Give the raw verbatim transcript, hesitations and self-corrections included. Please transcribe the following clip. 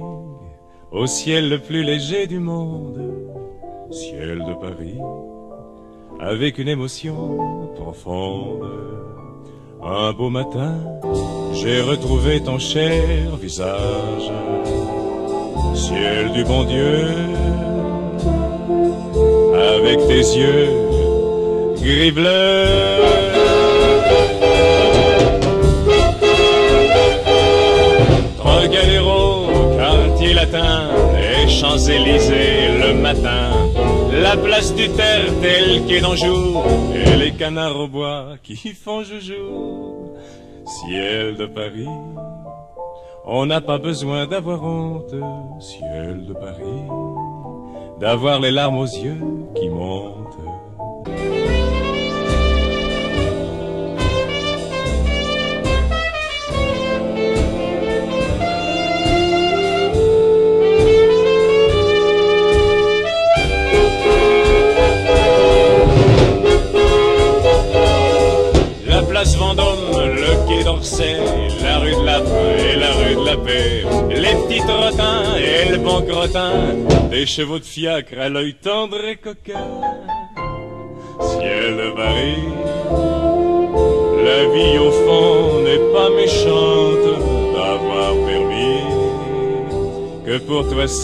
au ciel le plus léger du monde, ciel de Paris, avec une émotion profonde. Un beau matin, j'ai retrouvé ton cher visage, ciel du bon Dieu, avec tes yeux gris bleu. Trocadéro, quartier latin et Champs-Élysées le matin, la place du Terre telle qu'est d'Anjou et les canards au bois qui font joujou. Ciel de Paris, on n'a pas besoin d'avoir honte, ciel de Paris, d'avoir les larmes aux yeux qui montent. La place Vendôme, le quai d'Orsay, la rue de la Paix et la rue de la Paix, les petits trottins et le bon crottin, des chevaux de fiacre à l'œil tendre et coquin. Ciel de Paris, la vie au fond n'est pas méchante d'avoir permis que pour toi